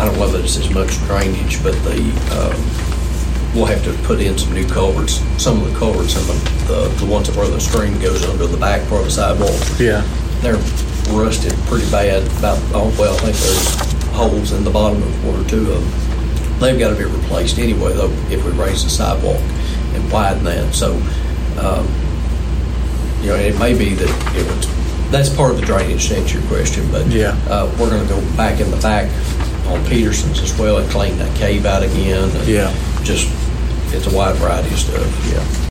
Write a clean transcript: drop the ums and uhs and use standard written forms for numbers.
I don't know whether it's as much drainage, but we'll have to put in some new culverts. Some of the culverts and the ones where the stream goes under the back part of the sidewalk. Yeah. They're rusted pretty bad. I think there's holes in the bottom of one or two of them. They've got to be replaced anyway, though, if we raise the sidewalk and widen that. So, it may be that that's part of the drainage, to answer your question. But yeah, we're going to go back in the back on Peterson's as well and clean that cave out again. And just, it's a wide variety of stuff. Yeah.